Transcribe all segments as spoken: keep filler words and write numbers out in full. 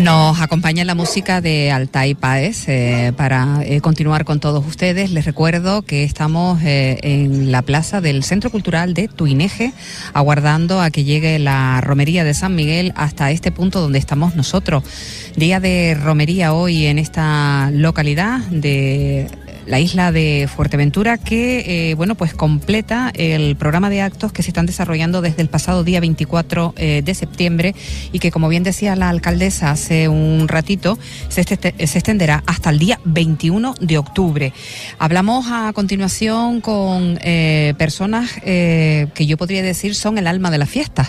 Nos acompaña la música de Altai Páez eh, para eh, continuar con todos ustedes. Les recuerdo que estamos eh, en la plaza del Centro Cultural de Tuineje, aguardando a que llegue la romería de San Miguel hasta este punto donde estamos nosotros. Día de romería hoy en esta localidad de la isla de Fuerteventura, que eh, bueno pues completa el programa de actos que se están desarrollando desde el pasado día veinticuatro eh, de septiembre y que, como bien decía la alcaldesa hace un ratito, se, este, se extenderá hasta el día veintiuno de octubre. Hablamos a continuación con eh, personas eh, que yo podría decir son el alma de la fiesta.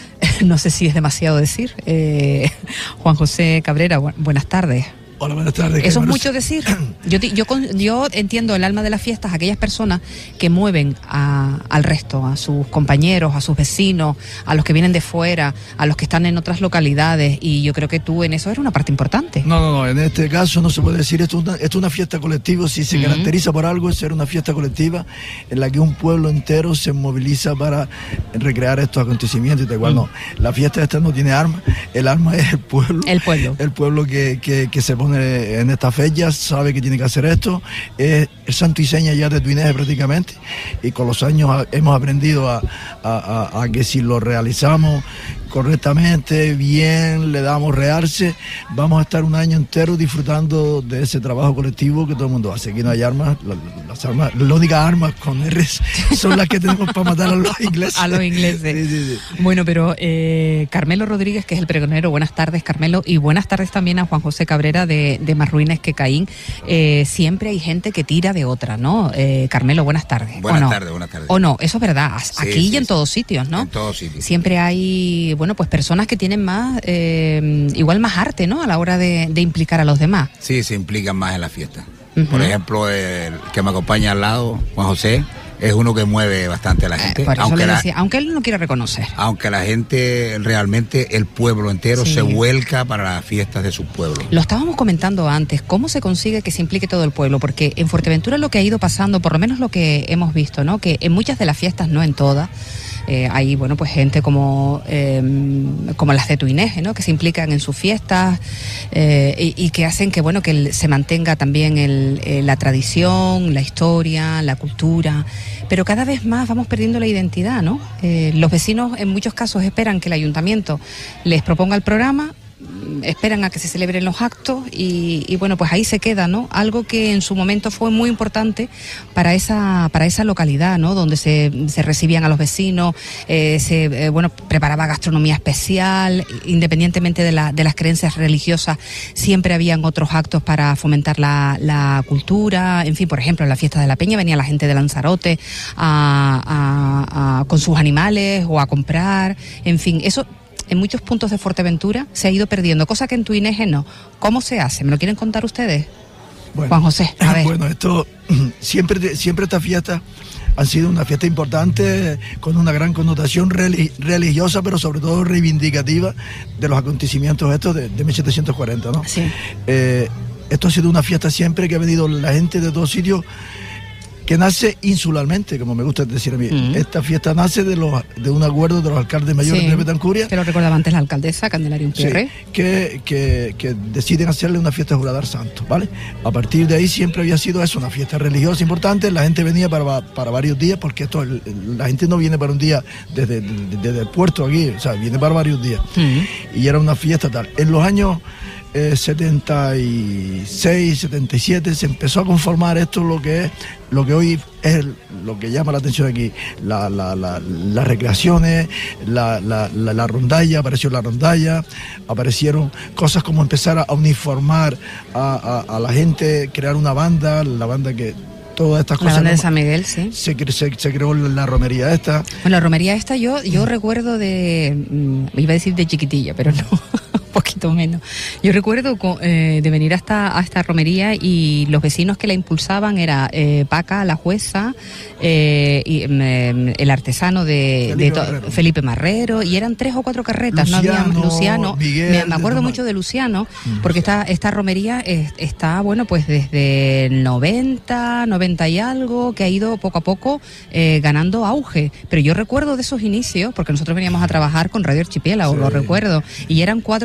No sé si es demasiado decir. Eh, Juan José Cabrera, bu- buenas tardes. Hola, buenas tardes. Eso es mucho decir. Yo, yo, yo entiendo el alma de las fiestas, aquellas personas que mueven a, al resto, a sus compañeros, a sus vecinos, a los que vienen de fuera, a los que están en otras localidades, y yo creo que tú en eso eres una parte importante. No, no, no, en este caso no se puede decir, esto es una, esto es una fiesta colectiva. Si se uh-huh. caracteriza por algo es ser una fiesta colectiva en la que un pueblo entero se moviliza para recrear estos acontecimientos y tal cual. Uh-huh. No, la fiesta esta no tiene arma, el arma es el pueblo. El pueblo. El pueblo que, que, que se pone en esta fecha, sabe que tiene que hacer esto, es el santo y seña ya de Tuineje prácticamente, y con los años hemos aprendido a, a, a, a que si lo realizamos correctamente, bien, le damos realce, vamos a estar un año entero disfrutando de ese trabajo colectivo que todo el mundo hace. Aquí no hay armas, la, las armas, las únicas armas con R son las que tenemos para matar a los ingleses. A los ingleses. Sí, sí, sí. Bueno, pero eh, Carmelo Rodríguez, que es el pregonero, buenas tardes, Carmelo, y buenas tardes también a Juan José Cabrera de, de Más Ruinas que Caín. Eh, siempre hay gente que tira de otra, ¿no? Eh, Carmelo, buenas tardes. Buenas no? tardes, buenas tardes. O no, eso es verdad, aquí sí, y sí, en sí. todos sitios, ¿no? En todos sitios. Siempre hay, bueno, pues personas que tienen más, eh, igual más arte, ¿no? A la hora de, de implicar a los demás. Sí, se implican más en la fiesta. Uh-huh. Por ejemplo, el que me acompaña al lado, Juan José, es uno que mueve bastante a la gente. Eh, por eso aunque, le la, decía, aunque él no quiera reconocer. Aunque la gente, realmente, el pueblo entero sí. se vuelca para las fiestas de su pueblo. Lo estábamos comentando antes, ¿cómo se consigue que se implique todo el pueblo? Porque en Fuerteventura lo que ha ido pasando, por lo menos lo que hemos visto, ¿no? Que en muchas de las fiestas, no en todas, Eh, hay, bueno, pues gente como eh, como las de Tuineje, ¿no? Que se implican en sus fiestas eh, y, y que hacen que, bueno, que el, se mantenga también el, eh, la tradición, la historia, la cultura, pero cada vez más vamos perdiendo la identidad, ¿no? Eh, los vecinos en muchos casos esperan que el ayuntamiento les proponga el programa, esperan a que se celebren los actos y, y bueno, pues ahí se queda, ¿no? Algo que en su momento fue muy importante para esa para esa localidad, ¿no? Donde se, se recibían a los vecinos, eh, se eh, bueno preparaba gastronomía especial, independientemente de, la, de las creencias religiosas, siempre habían otros actos para fomentar la, la cultura. En fin, por ejemplo, en la fiesta de la Peña venía la gente de Lanzarote a, a, a, con sus animales o a comprar, en fin, eso en muchos puntos de Fuerteventura se ha ido perdiendo, cosa que en Tuineje no. ¿Cómo se hace? ¿Me lo quieren contar ustedes? Bueno, Juan José, a ver. Bueno, esto, siempre, siempre esta fiesta ha sido una fiesta importante, con una gran connotación religiosa, pero sobre todo reivindicativa de los acontecimientos estos de, de mil setecientos cuarenta, ¿no? Sí. Eh, esto ha sido una fiesta siempre que ha venido la gente de todos sitios, que nace insularmente, como me gusta decir a mí. Mm. Esta fiesta nace de los de un acuerdo de los alcaldes mayores sí, de Betancuria. Que lo recordaba antes la alcaldesa, Candelaria Umpierre. Sí, que, que, que deciden hacerle una fiesta jurada al santo, ¿vale? A partir de ahí siempre había sido eso, una fiesta religiosa importante. La gente venía para, para varios días, porque esto la gente no viene para un día desde, desde, desde el puerto aquí, o sea, viene para varios días. Mm. Y era una fiesta tal. En los años Eh, setenta y seis, setenta y siete se empezó a conformar esto, lo que es lo que hoy es el, lo que llama la atención aquí, la, la, la, las recreaciones, la, la, la, la rondalla, apareció la rondalla, aparecieron cosas como empezar a uniformar a, a, a la gente, crear una banda, la banda que todas estas cosas. La banda de San Miguel, sí. Se, se, se creó la romería esta. Bueno, la romería esta yo, yo mm. recuerdo de, iba a decir de chiquitilla, pero no. Poquito menos. Yo recuerdo eh, de venir hasta a esta romería y los vecinos que la impulsaban era eh, Paca, la jueza, eh, y, eh, el artesano de Felipe, de to- Marrero. Felipe Marrero, y eran tres o cuatro carretas. Luciano, no había Luciano. Miguel, me, me acuerdo mucho de Luciano, porque esta, esta romería es, está, bueno, pues desde el noventa, noventa y algo, que ha ido poco a poco eh, ganando auge. Pero yo recuerdo de esos inicios, porque nosotros veníamos a trabajar con Radio Archipiélago, sí. Lo recuerdo, y eran cuatro vecinos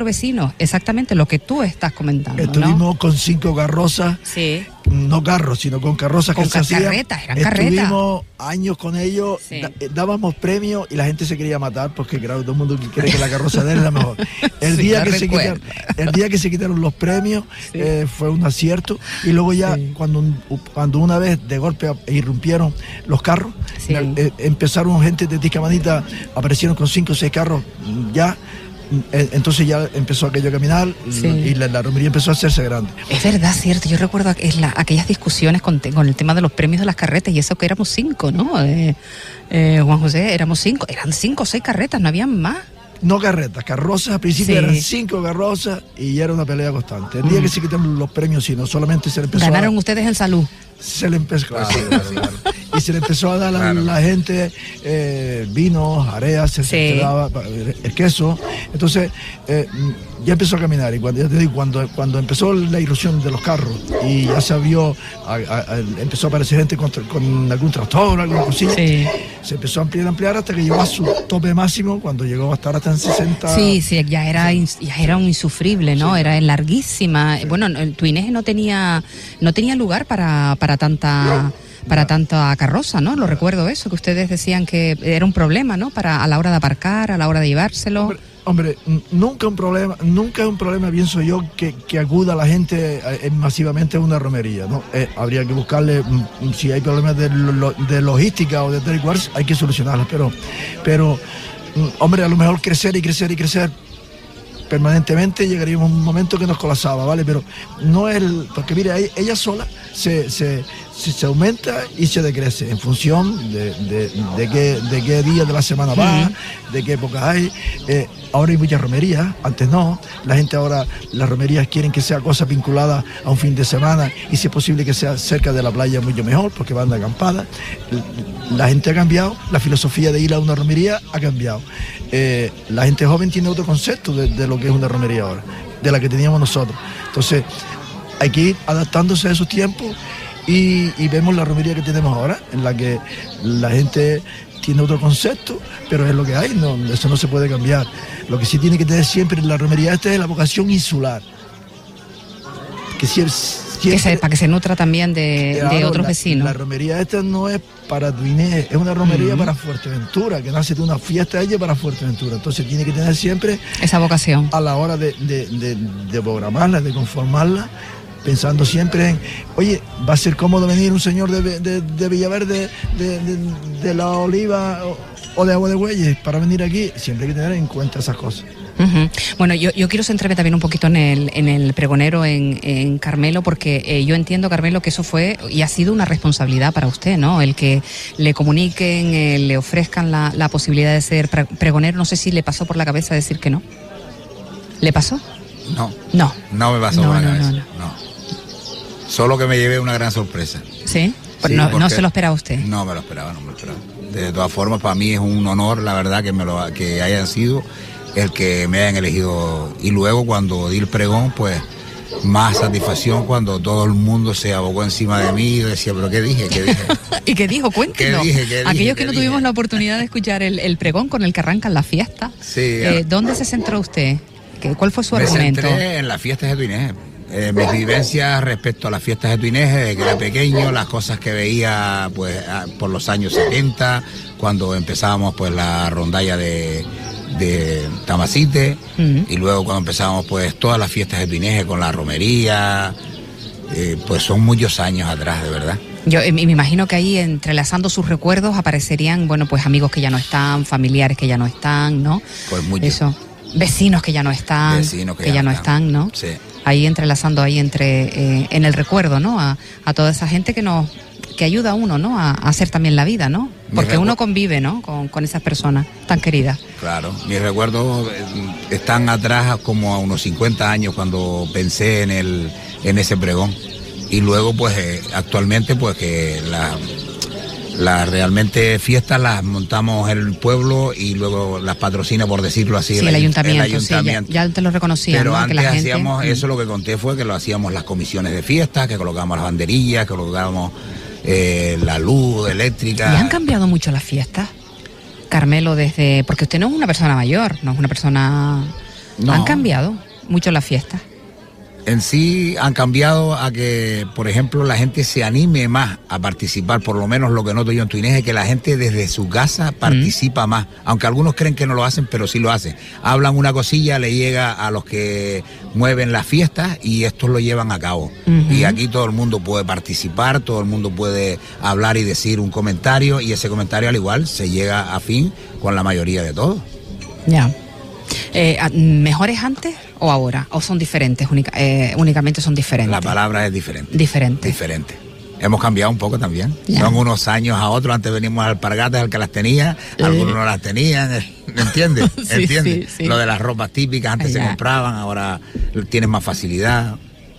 eso, exactamente lo que tú estás comentando. Estuvimos ¿no? con cinco carrozas, sí. no carros, sino con carrozas con que se hacían. Carretas, eran carretas. Estuvimos años con ellos, sí. da, dábamos premios y la gente se quería matar porque claro, todo el mundo cree que la carroza de él es la mejor. El, sí, día, que se quitaron, el día que se quitaron los premios sí. eh, fue un acierto y luego ya sí. cuando, cuando una vez de golpe irrumpieron los carros, sí. eh, empezaron gente de Tiscamanita, aparecieron con cinco o seis carros ya. Entonces ya empezó aquello a caminar sí. y la, la romería empezó a hacerse grande. Es verdad, cierto. Yo recuerdo la, aquellas discusiones con, con el tema de los premios de las carretas y eso que éramos cinco, ¿no? Eh, eh, Juan José, éramos cinco. Eran cinco o seis carretas, no habían más. No carretas, carrozas. Al principio sí. eran cinco carrozas y ya era una pelea constante. El mm. día que se quitaron los premios, sí, no solamente se le empezó Ganaron a... ustedes en salud. Se le empezó, claro, claro, claro. Y se le empezó a dar a claro. la gente eh, vinos, areas, se, sí. se daba el queso. Entonces eh, ya empezó a caminar y cuando ya te digo, cuando, cuando empezó la irrupción de los carros y ya se vio, a, a, a, empezó a aparecer gente con, con algún tractor, alguna cosilla, sí. se empezó a ampliar, ampliar hasta que llegó a su tope máximo cuando llegó a estar hasta en sesenta. Sí, sí, ya era, ya era un insufrible, ¿no? Sí. Era larguísima. Sí. Bueno, el Tuineje no tenía, no tenía lugar para, para tanta... para tanta carroza, ¿no? Lo recuerdo eso, que ustedes decían que era un problema, ¿no? Para a la hora de aparcar, a la hora de llevárselo. Hombre, hombre nunca un problema, nunca es un problema, pienso yo, que, que acuda la gente eh, masivamente a una romería, ¿no? Eh, habría que buscarle, mm, si hay problemas de, lo, de logística o de tal y cual, hay que solucionarlos, pero, pero, mm, hombre, a lo mejor crecer y crecer y crecer permanentemente llegaríamos a un momento que nos colapsaba, ¿vale? Pero no es el... Porque mire, ella sola se, se, se, se aumenta y se decrece en función de, de, de, qué, de qué día de la semana va, uh-huh. de qué época hay. Eh, ahora hay muchas romerías, antes no. La gente ahora, las romerías quieren que sea cosa vinculada a un fin de semana y si es posible que sea cerca de la playa mucho mejor porque van de acampada. La gente ha cambiado, la filosofía de ir a una romería ha cambiado. Eh, la gente joven tiene otro concepto de, de lo que es una romería ahora, de la que teníamos nosotros. Entonces hay que ir adaptándose a esos tiempos y, y vemos la romería que tenemos ahora, en la que la gente tiene otro concepto, pero es lo que hay, no, eso no se puede cambiar. Lo que sí tiene que tener siempre en la romería esta es la vocación insular, que siempre, siempre, que se, para que se nutra también de, claro, de otros la, vecinos. La romería esta no es para Tuineje, es una romería uh-huh. para Fuerteventura, que nace de una fiesta ella para Fuerteventura. Entonces tiene que tener siempre esa vocación a la hora de, de, de, de programarla, de conformarla, pensando siempre en, oye, va a ser cómodo venir un señor de, de, de Villaverde, de, de, de La Oliva o, o de Agua de Bueyes para venir aquí. Siempre hay que tener en cuenta esas cosas. Uh-huh. Bueno, yo, yo quiero centrarme también un poquito en el, en el pregonero en, en Carmelo, porque eh, yo entiendo, Carmelo, que eso fue y ha sido una responsabilidad para usted, ¿no? El que le comuniquen, eh, le ofrezcan la, la posibilidad de ser pregonero. No sé si le pasó por la cabeza decir que no. ¿Le pasó? No. No. No me pasó no, por la no, cabeza. No, no. no. Solo que me llevé una gran sorpresa. ¿Sí? Sí, no, no se lo esperaba usted. No me lo esperaba, no me lo esperaba. De todas formas, para mí es un honor, la verdad, que me lo que hayan sido el que me hayan elegido. Y luego cuando di el pregón, pues más satisfacción cuando todo el mundo se abocó encima de mí y decía, pero ¿qué dije? ¿Qué dije? ¿Y qué dijo? Cuéntenos. ¿Qué dije? ¿Qué dije? Aquellos ¿Qué que no dije? tuvimos la oportunidad de escuchar el, el pregón con el que arrancan la fiesta. Sí. Eh, ¿Dónde se centró usted? ¿Cuál fue su me argumento? Me centré en las fiestas de Tuineje. Eh, mis vivencias respecto a las fiestas de Tuineje, desde que era pequeño, las cosas que veía pues a, por los años setenta, cuando empezábamos pues la rondalla de, de Tamacite, uh-huh. y luego cuando empezábamos pues todas las fiestas de Tuineje con la romería, eh, pues son muchos años atrás, de verdad. Yo eh, me imagino que ahí, entrelazando sus recuerdos, aparecerían, bueno, pues amigos que ya no están, familiares que ya no están, ¿no? Pues muchos. Eso. Vecinos que ya no están, Vecinos que, que ya, ya no están, están, ¿no? Sí. Ahí entrelazando ahí entre eh, en el recuerdo, ¿no? A, a toda esa gente que nos que ayuda a uno, ¿no? A, a hacer también la vida, ¿no? Porque uno convive, ¿no? Con, con esas personas tan queridas. Claro, mis recuerdos están atrás como a unos cincuenta años cuando pensé en el en ese pregón. Y luego, pues, eh, actualmente, pues, que la... Las realmente fiestas las montamos en el pueblo y luego las patrocina, por decirlo así, sí, el, el ayuntamiento. El ayuntamiento. Sí, ya, ya te lo reconocía. Pero ¿no? antes que la hacíamos, gente... eso lo que conté fue que lo hacíamos las comisiones de fiestas, que colocábamos las banderillas, que colocábamos eh, la luz eléctrica. ¿Y han cambiado mucho las fiestas, Carmelo, desde...? Porque usted no es una persona mayor, no es una persona... No. ¿Han cambiado? mucho las fiestas? En sí han cambiado a que, por ejemplo, la gente se anime más a participar, por lo menos lo que noto yo en Tuinés es que la gente desde su casa participa mm. más, aunque algunos creen que no lo hacen, pero sí lo hacen. Hablan una cosilla, le llega a los que mueven las fiestas y estos lo llevan a cabo. Uh-huh. Y aquí todo el mundo puede participar, todo el mundo puede hablar y decir un comentario, y ese comentario al igual se llega a fin con la mayoría de todos. Ya. Eh, ¿Mejores antes o ahora? ¿O son diferentes? Única, eh, únicamente son diferentes. La palabra es diferente. Diferente. Diferente. Hemos cambiado un poco también. Ya. Son unos años a otros. Antes venimos al Alpargatas, el que las tenía, eh. algunos no las tenían. ¿Me entiendes? sí, ¿Entiendes? Sí, sí. Lo de las ropas típicas, antes ya. se compraban, ahora tienes más facilidad.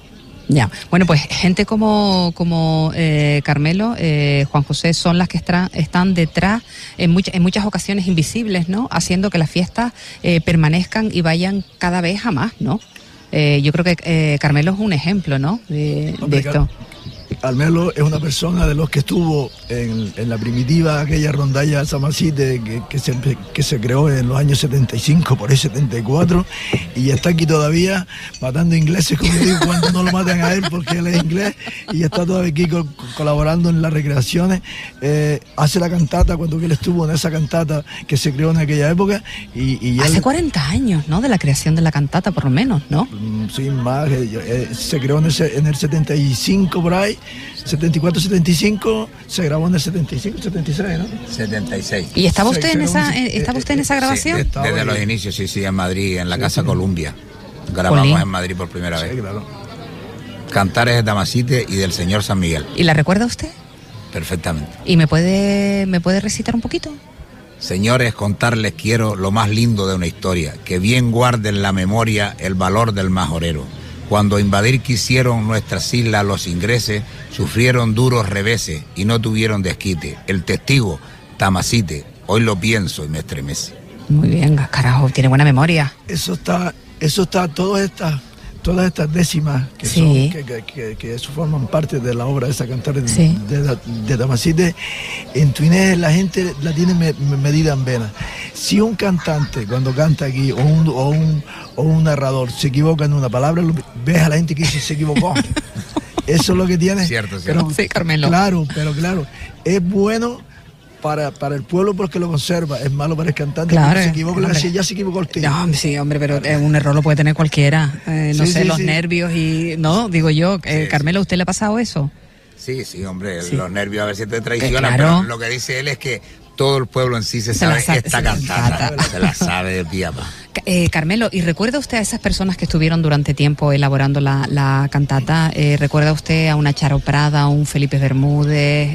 Ya, bueno, pues gente como como eh, Carmelo, eh, Juan José, son las que estra, están detrás en, much, en muchas ocasiones invisibles, ¿no? Haciendo que las fiestas eh, permanezcan y vayan cada vez a más, ¿no? Eh, yo creo que eh, Carmelo es un ejemplo, ¿no? De, de esto. Carmelo es una persona de los que estuvo en, en la primitiva, aquella rondalla Samacite que, que, se, que se creó en los años setenta y cinco, por ahí setenta y cuatro, y está aquí todavía matando ingleses, como digo, cuando no lo matan a él porque él es inglés, y está todavía aquí co colaborando en las recreaciones. Eh, hace la cantata cuando él estuvo en esa cantata que se creó en aquella época. Y, y hace él, cuarenta años, ¿no? De la creación de la cantata, por lo menos, ¿no? Sí, más. Eh, eh, se creó en el, en el setenta y cinco por ahí. setenta y cuatro, setenta y cinco, se grabó en el setenta y cinco, setenta y seis, ¿no? setenta y seis. ¿Y estaba usted en esa eh, estaba usted en esa grabación? Sí, desde los inicios, sí, sí, en Madrid, en la sí, Casa sí. Columbia. Grabamos Colín. en Madrid por primera sí, vez. Claro. Cantares de Tamasite y del Señor San Miguel. ¿Y la recuerda usted? Perfectamente. ¿Y me puede me puede recitar un poquito? Señores, contarles quiero lo más lindo de una historia, que bien guarden la memoria el valor del majorero. Cuando invadir quisieron nuestras islas los ingleses, sufrieron duros reveses y no tuvieron desquite. El testigo, Tamasite, hoy lo pienso y me estremece. Muy bien, carajo, tiene buena memoria. Eso está, eso está, todas estas, todas estas décimas que, sí. son, que, que, que, que eso forman parte de la obra de esa cantar de, sí. de, de, de Tamasite, en Tuinés la gente la tiene me, me, medida en vena. Si un cantante cuando canta aquí o un, o un, o un narrador se equivoca en una palabra, lo, ves a la gente que dice se equivocó. Eso es lo que tiene. Cierto, cierto. Pero, sí, Carmelo. Claro, pero claro, es bueno para, para el pueblo porque lo conserva, es malo para el cantante claro, porque se equivoca, hombre. Si ya se equivocó el tío. No, sí, hombre, pero eh, un error lo puede tener cualquiera. Eh, no sí, sé, sí, los sí. nervios y... No, digo yo, eh, sí, Carmelo, ¿a usted le ha pasado eso? Sí, sí, hombre, sí. Los nervios a veces te Eh, traicionan, claro. pero lo que dice él es que todo el pueblo en sí se, Se sabe, la sabe, esta se cantata, la se la sabe de pie a pa. Eh, Carmelo, ¿y recuerda usted a esas personas que estuvieron durante tiempo elaborando la, la cantata? Eh, ¿Recuerda usted a una Charo Prada, a un Felipe Bermúdez, eh,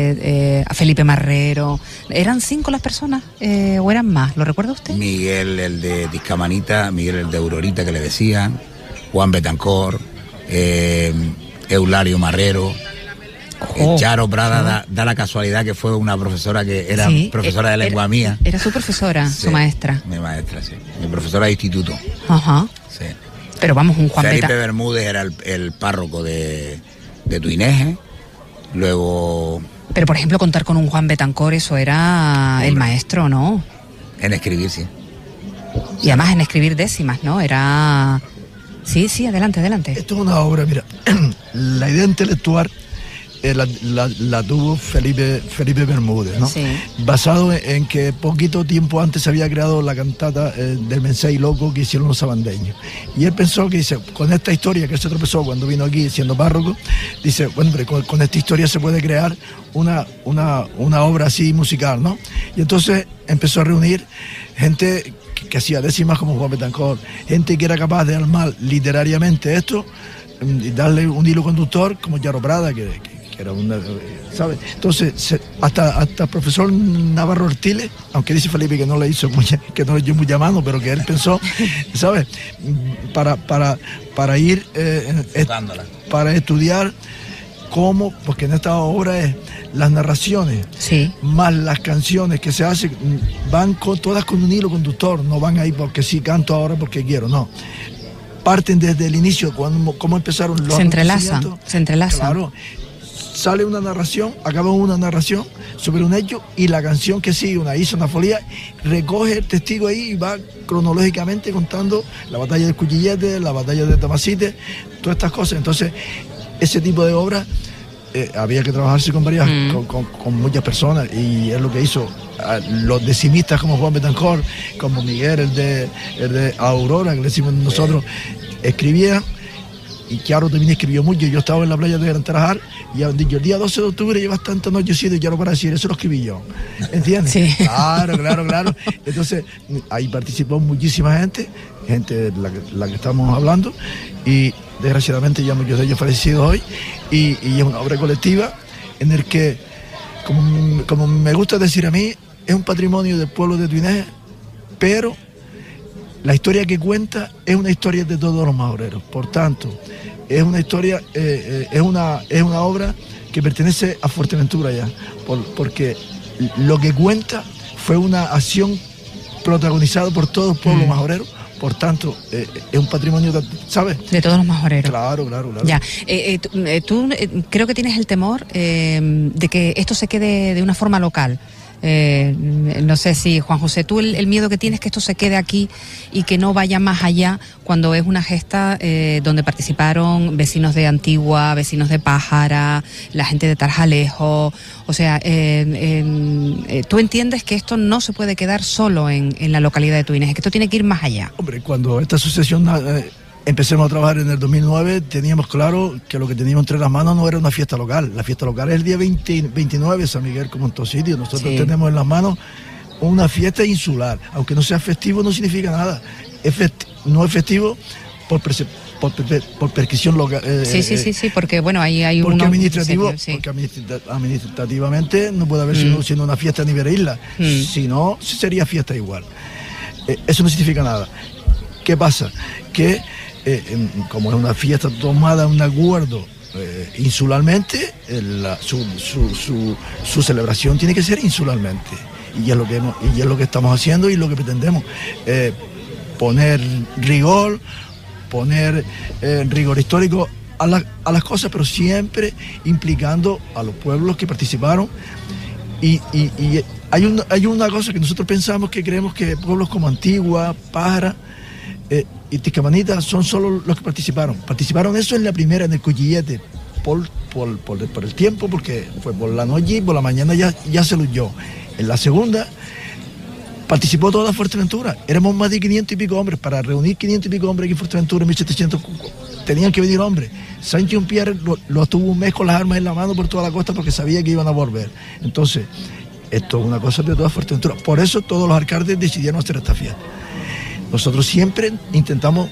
eh, a Felipe Marrero? ¿Eran cinco las personas eh, o eran más? ¿Lo recuerda usted? Miguel, el de Discamanita, Miguel, el de Aurorita, que le decían, Juan Betancor, eh, Eulario Marrero. Oh, Charo Prada oh. da, da la casualidad que fue una profesora que era sí, profesora de lengua era, mía. Era su profesora, sí, su maestra. Mi maestra, sí. Mi profesora de instituto. Ajá. Sí. Pero vamos, un Juan Felipe Beta. Bermúdez era el, el párroco de, de Tuinés. Luego... Pero, por ejemplo, contar con un Juan Betancor, eso era Hombre. el maestro, ¿no? En escribir, sí. Y además en escribir décimas, ¿no? Era... Sí, sí, adelante, adelante. Esto es una obra, mira, la idea intelectual Eh, la, la, la tuvo Felipe, Felipe Bermúdez, ¿no? Sí. Basado en, en que poquito tiempo antes se había creado la cantata eh, del Mensaje Loco que hicieron los sabandeños. Y él pensó que, dice, con esta historia que él se tropezó cuando vino aquí siendo párroco, dice, bueno, hombre, con, con esta historia se puede crear una, una, una obra así musical, ¿no? Y entonces empezó a reunir gente que, que hacía décimas como Juan Betancor, gente que era capaz de armar literariamente esto y darle un hilo conductor como Charo Prada, que, que era una, ¿sabes? Entonces, se, hasta, hasta el profesor Navarro Ortiles, aunque dice Felipe que no le hizo muy, que no le dio muy llamado, pero que él pensó, ¿sabes? Para, para, para ir, eh, est, para estudiar cómo, porque en esta obra es las narraciones, sí, más las canciones que se hacen, van con, todas con un hilo conductor, no van ahí porque sí canto ahora porque quiero, no. Parten desde el inicio, cuando, cómo empezaron los se entrelazan, se entrelazan. Claro. sale una narración, acaba una narración sobre un hecho y la canción que sigue, una hizo una folía, recoge el testigo ahí y va cronológicamente contando la batalla del Cuchillete, la batalla de Tamacite, todas estas cosas. Entonces, ese tipo de obras eh, había que trabajarse con varias, mm. con, con, con muchas personas, y es lo que hizo a los decimistas como Juan Betancourt, como Miguel, el de, el de Aurora, que le decimos nosotros, escribían. Y Chiaro también escribió mucho. Yo estaba en la playa de Gran Tarajal y han dicho, el día doce de octubre llevas tanto anochecido, y Chiaro para decir, eso lo escribí yo. ¿Entiendes? Sí. Claro, claro, claro. Entonces, ahí participó muchísima gente, gente la que, la que estamos hablando, y desgraciadamente ya muchos de ellos fallecidos hoy, y, y es una obra colectiva en el que, como, como me gusta decir a mí, es un patrimonio del pueblo de Tuineje, pero la historia que cuenta es una historia de todos los majoreros. Por tanto, es una historia, eh, eh, es, una, es una obra que pertenece a Fuerteventura ya, por, porque lo que cuenta fue una acción protagonizada por todo el pueblo mm. majorero. Por tanto, eh, es un patrimonio, ¿sabes? De todos los majoreros. Claro, claro, claro. Ya. Eh, eh, tú, eh, tú eh, creo que tienes el temor eh, de que esto se quede de una forma local. Eh, no sé si, Juan José, tú el, el miedo que tienes es que esto se quede aquí y que no vaya más allá, cuando es una gesta eh, donde participaron vecinos de Antigua, vecinos de Pájara, la gente de Tarjalejo. O sea, eh, eh, eh, tú entiendes que esto no se puede quedar solo en, en la localidad de Tuineje, que esto tiene que ir más allá. Hombre, cuando esta asociación eh, empecemos a trabajar en el dos mil nueve, teníamos claro que lo que teníamos entre las manos no era una fiesta local. La fiesta local es el día veinte, veintinueve, San Miguel, como en todos sitios. Nosotros sí. tenemos en las manos una fiesta insular. Aunque no sea festivo, no significa nada. Es festi no es festivo por, por, por prescripción local. Eh, sí, sí, sí, sí, porque bueno, ahí hay porque uno... Administrativo, sí. Porque administrativamente no puede haber mm. sido, siendo una fiesta a nivel isla. Mm. Si no, sería fiesta igual. Eh, eso no significa nada. ¿Qué pasa? Que Eh, en, como es una fiesta tomada un acuerdo eh, insularmente, el, la, su, su, su, su celebración tiene que ser insularmente, y es lo que hemos, y es lo que estamos haciendo y lo que pretendemos, eh, poner rigor, poner eh, rigor histórico a, la, a las cosas, pero siempre implicando a los pueblos que participaron. Y, y, y hay, un, hay una cosa que nosotros pensamos, que creemos que pueblos como Antigua, Pájara eh, y Tiscamanita son solo los que participaron. Participaron eso en la primera, en el Cuchillete, por, por, por, por el tiempo, porque fue por la noche y por la mañana ya, ya se luyó. En la segunda participó toda Fuerteventura. Éramos más de quinientos y pico hombres. Para reunir quinientos y pico hombres aquí en Fuerteventura en mil setecientos, tenían que venir hombres. Sánchez Pierre lo, lo tuvo un mes con las armas en la mano por toda la costa, porque sabía que iban a volver. Entonces, esto es una cosa de toda Fuerteventura. Por eso todos los alcaldes decidieron hacer esta fiesta. Nosotros siempre intentamos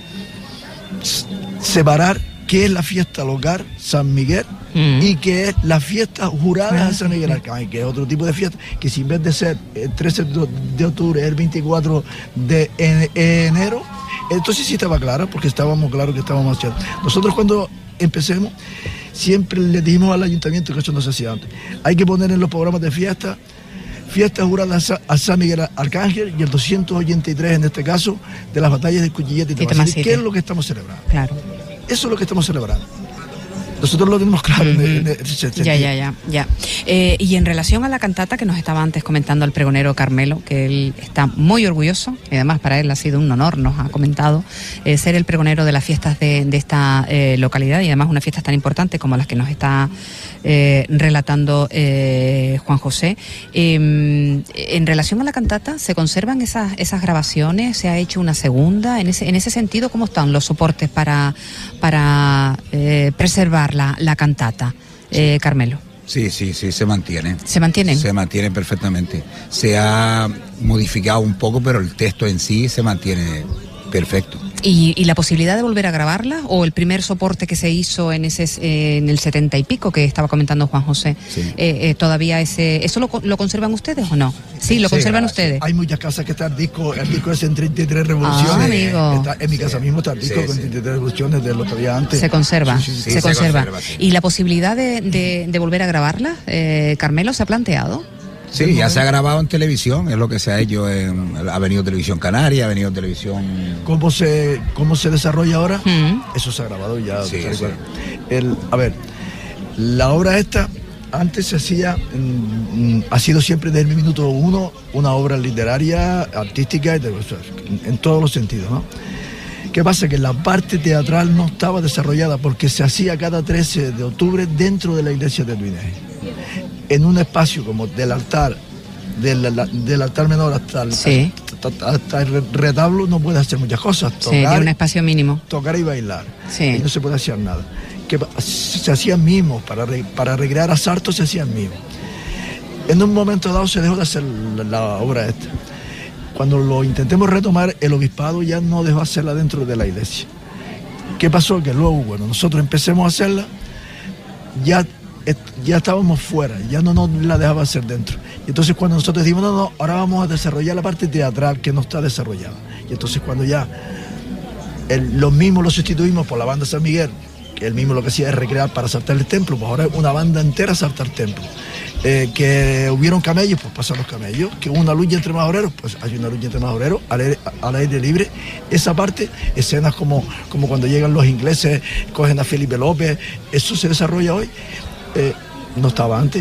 separar qué es la fiesta local San Miguel mm. y qué es la fiesta jurada de San Miguel Arcángel, que es otro tipo de fiesta, que si en vez de ser el trece de octubre es el veinticuatro de enero, entonces sí estaba claro, porque estábamos claros que estábamos haciendo. Nosotros cuando empecemos siempre le dijimos al ayuntamiento que eso no se hacía antes. Hay que poner en los programas de fiesta fiestas juradas a San Miguel Arcángel y el doscientos ochenta y tres, en este caso, de las batallas de Cuchillete y Tamacite. ¿Qué es lo que estamos celebrando? Claro. Eso es lo que estamos celebrando. Nosotros lo tenemos claro. Uh-huh. en, en, en ya, ya, ya, ya. Eh, y en relación a la cantata que nos estaba antes comentando el pregonero Carmelo, que él está muy orgulloso, y además para él ha sido un honor, nos ha comentado, eh, ser el pregonero de las fiestas de, de esta eh, localidad, y además unas fiestas tan importantes como las que nos está eh, relatando eh, Juan José. Eh, en relación a la cantata, ¿se conservan esas, esas grabaciones? ¿Se ha hecho una segunda? En ese, en ese sentido, ¿cómo están los soportes para, para eh, preservar La, la cantata, eh, sí. Carmelo? Sí, sí, sí, se mantiene. ¿Se mantienen? Se mantiene perfectamente. Se ha modificado un poco, pero el texto en sí se mantiene perfecto. ¿Y, y la posibilidad de volver a grabarla? ¿O el primer soporte que se hizo en ese eh, en el setenta y pico, que estaba comentando Juan José, sí. eh, eh, todavía ese eso lo, lo conservan ustedes o no? Sí, lo sí, conservan claro, ustedes. Hay muchas casas que está el disco, el disco es en treinta y tres revoluciones. Ah, amigo. Está, en mi casa sí. mismo está el disco sí, con treinta y tres sí. revoluciones de lo que había antes. Se conserva, sí, sí, se, sí, conserva. se conserva. Sí. ¿Y la posibilidad de, de, de volver a grabarla, eh, Carmelo, se ha planteado? Sí, ya se ha grabado en televisión, es lo que se ha hecho en... Ha venido Televisión Canaria, ha venido Televisión... ¿Cómo se, cómo se desarrolla ahora? Mm. Eso se ha grabado ya. Sí, sí. El, a ver, la obra esta antes se hacía, mm, ha sido siempre desde el minuto uno una obra literaria, artística, en, en todos los sentidos, ¿no? ¿Qué pasa? Que la parte teatral no estaba desarrollada porque se hacía cada trece de octubre dentro de la iglesia de Tuineje, en un espacio como del altar, del, del altar menor hasta el, sí. hasta, hasta el retablo no puedes hacer muchas cosas. Tocar, sí, de un espacio mínimo. Tocar y bailar. Sí. Y no se puede hacer nada. Que se hacían mimos, para, para recrear a Sarto se hacían mimos. En un momento dado se dejó de hacer la, la obra esta. Cuando lo intentemos retomar, el obispado ya no dejó hacerla dentro de la iglesia. ¿Qué pasó? Que luego, bueno, nosotros empecemos a hacerla, ya, ya estábamos fuera, ya no nos la dejaba hacer dentro. Y entonces cuando nosotros decimos, no, no, ahora vamos a desarrollar la parte teatral que no está desarrollada. Y entonces cuando ya el, los mismos los sustituimos por la banda San Miguel, que el mismo lo que hacía es recrear para saltar el templo, pues ahora es una banda entera saltar templo. Eh, que hubieron camellos, pues pasan los camellos, que hubo una lucha entre majoreros, pues hay una lucha entre majoreros al aire, al aire libre. Esa parte, escenas como, como cuando llegan los ingleses, cogen a Felipe López, eso se desarrolla hoy, eh, no estaba antes.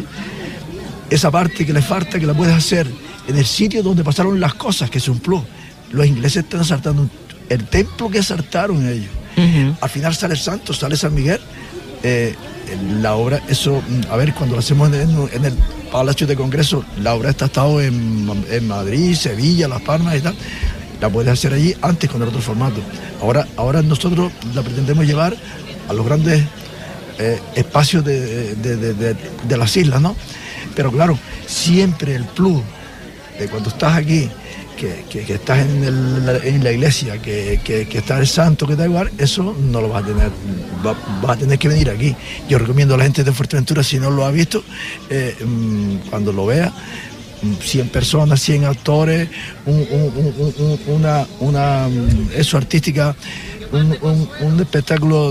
Esa parte que le falta, que la puedes hacer en el sitio donde pasaron las cosas, que es un plus. Los ingleses están asaltando el templo que asaltaron ellos. Uh-huh. Al final sale el santo, sale San Miguel. Eh, la obra, eso, a ver, cuando lo hacemos en, en el Palacio de Congreso, la obra está estado en, en Madrid, Sevilla, Las Palmas y tal, la puedes hacer allí antes con el otro formato. Ahora, ahora nosotros la pretendemos llevar a los grandes eh, espacios de, de, de, de, de las islas, ¿no? Pero claro, siempre el plus de cuando estás aquí, Que, que, que estás en, el, en la iglesia, que, que, que está el santo, que da igual, eso no lo vas a tener, va, vas a tener que venir aquí. Yo recomiendo a la gente de Fuerteventura, si no lo ha visto, eh, cuando lo vea, cien personas, cien actores, un, un, un, un, una, una, eso artística, un, un, un espectáculo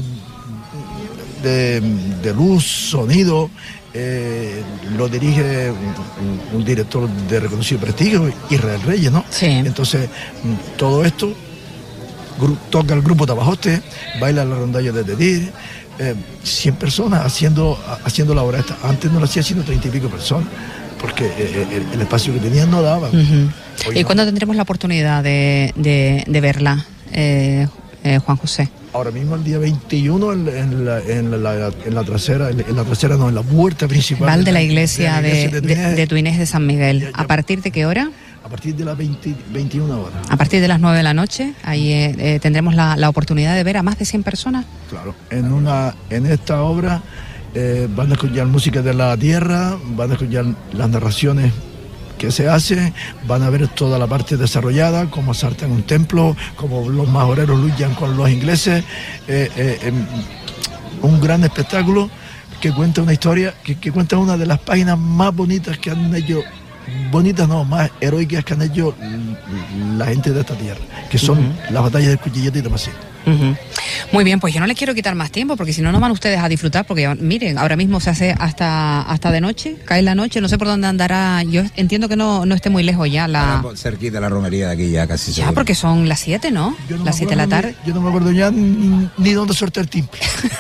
de, de luz, sonido. Eh, lo dirige un, un director de reconocido prestigio, Israel Reyes, ¿no? Sí. Entonces, todo esto, gru- toca el grupo Tabajote, baila la rondalla de Tedir, eh, cien personas haciendo, haciendo la obra esta. Antes no lo hacía sino treinta y pico personas, porque eh, el, el espacio que tenían no daba. Uh-huh. ¿Y no. cuándo tendremos la oportunidad de, de, de verla, eh, eh, Juan José? Ahora mismo el día veintiuno en, en, la, en, la, en la trasera, en, en la trasera no, en la puerta principal Val de, de la iglesia de, de, de, de, de Tuineje de San Miguel. Ya, ya, ¿a partir de qué hora? A partir de las veinte, veintiuna horas. A partir de las nueve de la noche, ahí eh, eh, tendremos la, la oportunidad de ver a más de cien personas. Claro, en, una, en esta obra eh, van a escuchar música de la tierra, van a escuchar las narraciones que se hace, van a ver toda la parte desarrollada, cómo asaltan un templo, cómo los majoreros luchan con los ingleses, eh, eh, eh, un gran espectáculo que cuenta una historia, que, que cuenta una de las páginas más bonitas que han hecho, bonitas no, más heroicas que han hecho la gente de esta tierra, que son uh-huh. las batallas del Cuchillete y Tomasito. Uh-huh. Muy bien, pues yo no les quiero quitar más tiempo, porque si no, no van ustedes a disfrutar, porque miren, ahora mismo se hace hasta hasta de noche, cae la noche, no sé por dónde andará, yo entiendo que no, no esté muy lejos ya la... Cerquita de la romería de aquí ya casi ya, seguro. Porque son las siete, ¿no? no las siete de la tarde. Ni, yo no me acuerdo ya ni, ni dónde suelta el timbre.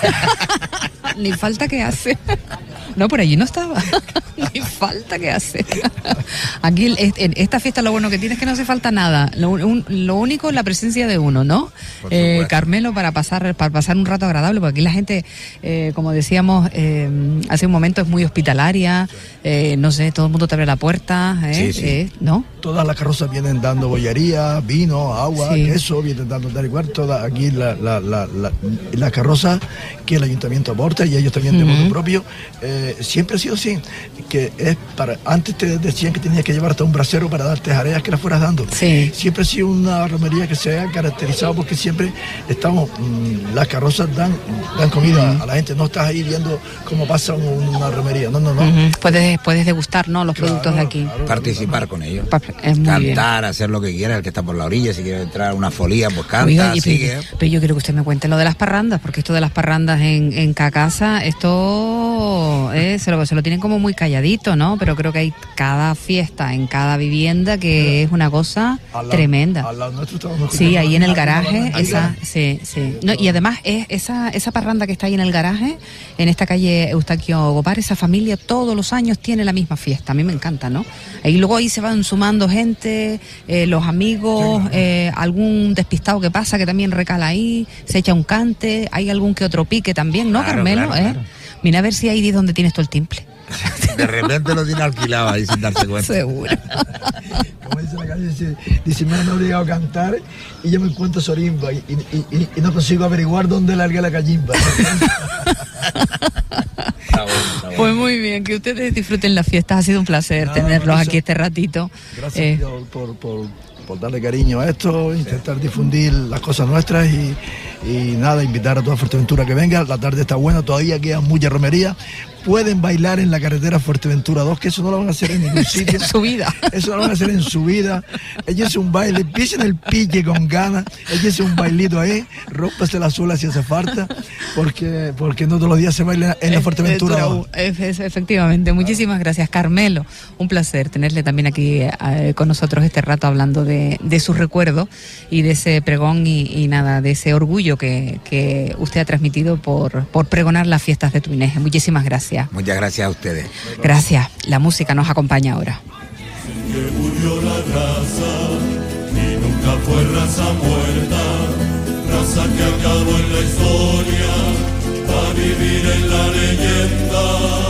Ni falta que hace. No, por allí no estaba. Ni falta que hace. Aquí en esta fiesta lo bueno que tiene es que no hace falta nada. Lo, un, lo único es la presencia de uno, ¿no? Eh, Carmelo, para pasar para pasar un rato agradable, porque aquí la gente, eh, como decíamos eh, hace un momento, es muy hospitalaria. Eh, no sé, todo el mundo te abre la puerta, ¿eh? Sí, sí. Eh, ¿no? Todas las carrozas vienen dando bollería, vino, agua, sí. queso, vienen dando tal y cual. Toda aquí la, la, la, la, la carroza que el ayuntamiento aporta y ellos también de uh-huh. modo propio. Eh, siempre ha sido así, que es para, antes te decían que tenías que llevar hasta un brasero para darte jareas que las fueras dando. Sí. Siempre ha sido una romería que se ha caracterizado porque siempre estamos, mmm, las carrozas dan, dan comida uh-huh. a la gente, no estás ahí viendo cómo pasa una romería, no, no, no. Uh-huh. Puedes, puedes degustar, ¿no? Los claro, productos de aquí. Claro, participar claro. con ellos. Es muy cantar, bien. hacer lo que quiera, el que está por la orilla, si quiere entrar a una folía, pues canta, Oiga, sigue. Pero, pero yo quiero que usted me cuente lo de las parrandas, porque esto de las parrandas en, en Cacasa, esto eh, se, lo, se lo tienen como muy calladito, poquito, ¿no? Pero creo que hay cada fiesta en cada vivienda que Mira, es una cosa al lado, tremenda. Al lado nuestro estamos sí, ahí en el garaje, ahí esa, sí, sí. No, y además es esa esa parranda que está ahí en el garaje, en esta calle Eustaquio Gopar, esa familia todos los años tiene la misma fiesta. A mí me encanta, ¿no? Y luego ahí se van sumando gente, eh, los amigos, sí, eh, algún despistado que pasa que también recala ahí, se echa un cante, hay algún que otro pique también, ¿no, claro, Carmelo? Claro, ¿eh? Claro. Mira a ver si ahí es donde tienes todo el timple. De repente lo tiene alquilado ahí sin darse cuenta. Seguro. Como dice la calle, dice, dice me han obligado a cantar y yo me encuentro sorimba y, y, y, y no consigo averiguar dónde largué la callimba. Pues muy bien, que ustedes disfruten las fiestas, ha sido un placer nada, tenerlos aquí este ratito. Gracias eh. por, por, por darle cariño a esto, intentar difundir las cosas nuestras y, y nada, invitar a toda Fuerteventura que venga. La tarde está buena, todavía queda mucha romería. Pueden bailar en la carretera Fuerteventura dos, que eso no lo van a hacer en ningún sitio. En su vida. Eso no lo van a hacer en su vida. Échense un baile, empiecen el pique con ganas, échense un bailito ahí, rómpase la suela si hace falta, porque, porque no todos los días se baila en la Fuerteventura dos. Efectivamente, muchísimas gracias, Carmelo. Un placer tenerle también aquí eh, con nosotros este rato hablando de, de sus recuerdos y de ese pregón y, y nada, de ese orgullo que, que usted ha transmitido por, por pregonar las fiestas de Tuineje. Muchísimas gracias. Muchas gracias a ustedes. Gracias. La música nos acompaña ahora. Que murió la raza y nunca fue raza muerta, raza que acabó en la historia para vivir en la leyenda.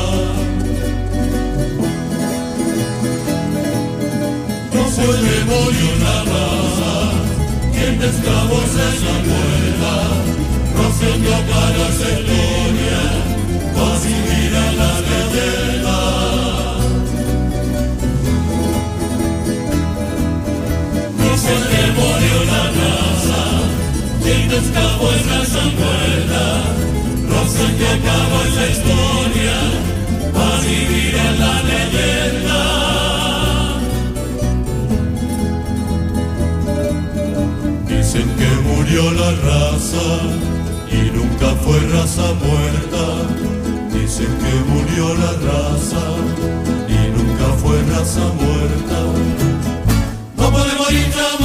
No se le murió una raza, quien de esclavos es la muerta, rociando para esa historia, para vivir en la leyenda. No se le murió la raza, quien de esclavos es raza muerta, rociando para esa historia, para vivir en la leyenda. Dicen que murió la raza y nunca fue raza muerta. Dicen que murió la raza y nunca fue raza muerta. No puede morir jamás.